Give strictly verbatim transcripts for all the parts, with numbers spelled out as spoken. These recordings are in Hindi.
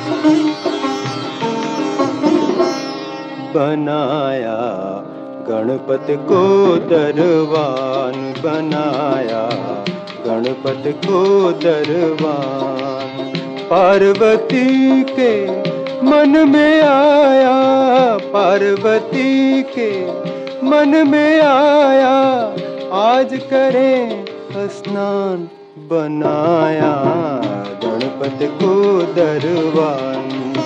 बनाया गणपति को दरवान, बनाया गणपति को दरवान। पार्वती के मन में आया, पार्वती के मन में आया, आज करें स्नान, बनाया गणपति को दरवान।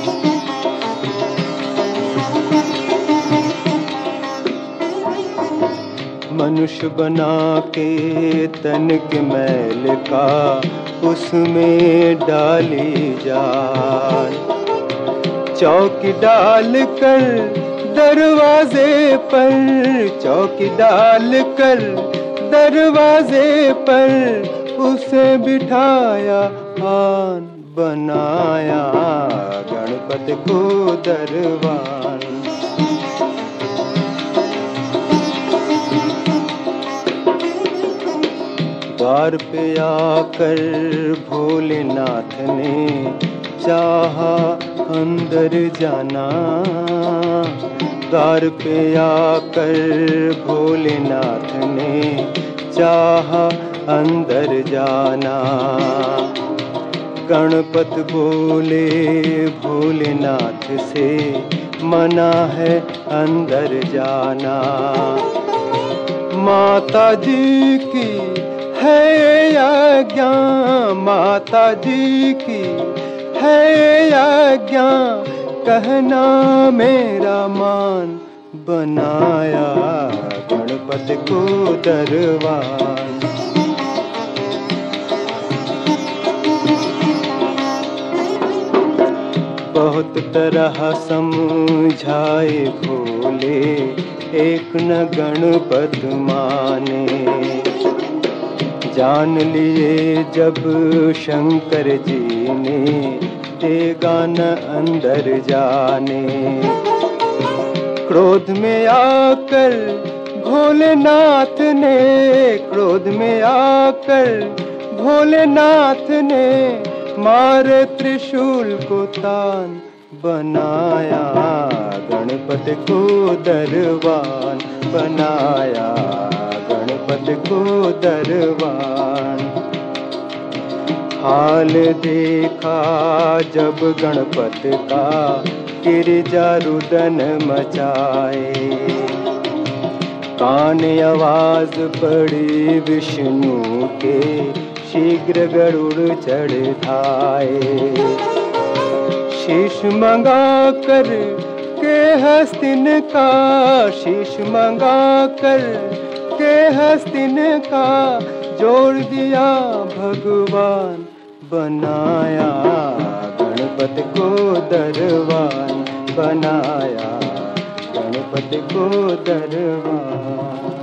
मनुष्य बना के तन के मैल का उसमें डाली जान, चौकी डाल कर दरवाजे पर, चौकी डाल कर दरवाजे पर उसे बिठाया आन, बनाया गणपति को दरवान। द्वार पे आकर भोलेनाथ ने चाहा अंदर जाना, द्वार पे आकर भोलेनाथ ने चाहा अंदर जाना। गणपत बोले भोलेनाथ से मना है अंदर जाना। माता जी की है आज्ञा, माता जी की है आज्ञा, कहना मेरा मान, बनाया गणपति को दरवान। बहुत तरह समझाए भोले, एक न गणपत माने। जान लिए जब शंकर जी ने, देगा न अंदर जाने। क्रोध में आकर भोलेनाथ ने, क्रोध में आकर भोलेनाथ ने, मारे त्रिशूल को तान, बनाया गणपति को दरवान, बनाया गणपति को दरवान। हाल देखा जब गणपति का, गिरिजा रुदन मचाए। कान आवाज पड़ी विष्णु के, शीघ्र गरुड़ चढ़ धाये। शीश मंगा कर के हस्तिन का, शीश मंगा कर के हस्तिन का, जोड़ दिया भगवान, बनाया गणपति को दरवान, बनाया गणपति को दरवान।